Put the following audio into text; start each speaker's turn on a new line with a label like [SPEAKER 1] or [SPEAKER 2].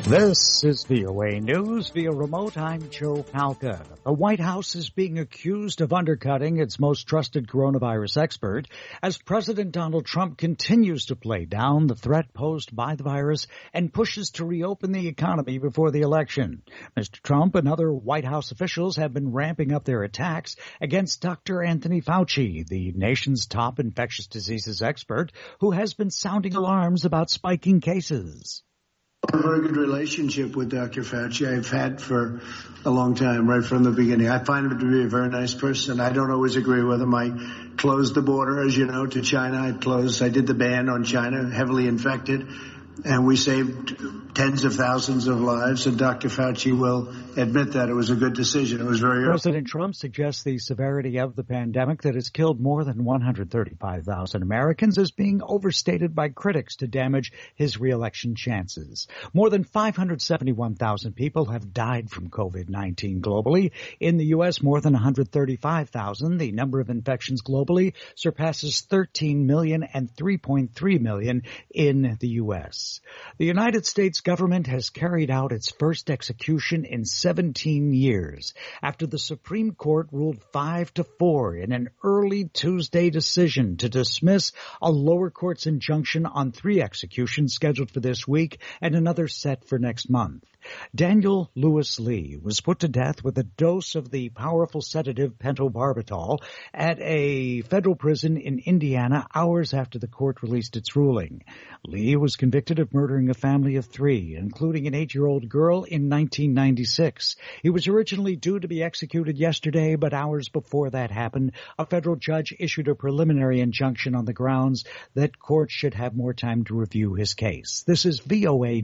[SPEAKER 1] This is VOA News via remote. I'm Joe Palca. The White House is being accused of undercutting its most trusted coronavirus expert as President Donald Trump continues to play down the threat posed by the virus and pushes to reopen the economy before the election. Mr. Trump and other White House officials have been ramping up their attacks against Dr. Anthony Fauci, the nation's top infectious diseases expert, who has been sounding alarms about spiking cases.
[SPEAKER 2] A very good relationship with Dr. Fauci I've had for a long time, right from the beginning. I find him to be a very nice person. I don't always agree with him. I closed the border, as you know, to China. I did the ban on China, heavily infected, and we saved tens of thousands of lives, and Dr. Fauci will admit that it was a good decision. It was very
[SPEAKER 1] President Trump suggests the severity of the pandemic that has killed more than 135,000 Americans is being overstated by critics to damage his reelection chances. More than 571,000 people have died from COVID-19 globally. In the U.S., more than 135,000. The number of infections globally surpasses 13 million and 3.3 million in the U.S. The United States government has carried out its first execution in 17 years after the Supreme Court ruled 5-4 in an early Tuesday decision to dismiss a lower court's injunction on 3 executions scheduled for this week and another set for next month. Daniel Lewis Lee was put to death with a dose of the powerful sedative pentobarbital at a federal prison in Indiana hours after the court released its ruling. Lee was convicted of murdering a family of 3, including an 8-year-old girl, in 1996. He was originally due to be executed yesterday, but hours before that happened, a federal judge issued a preliminary injunction on the grounds that courts should have more time to review his case. This is VOA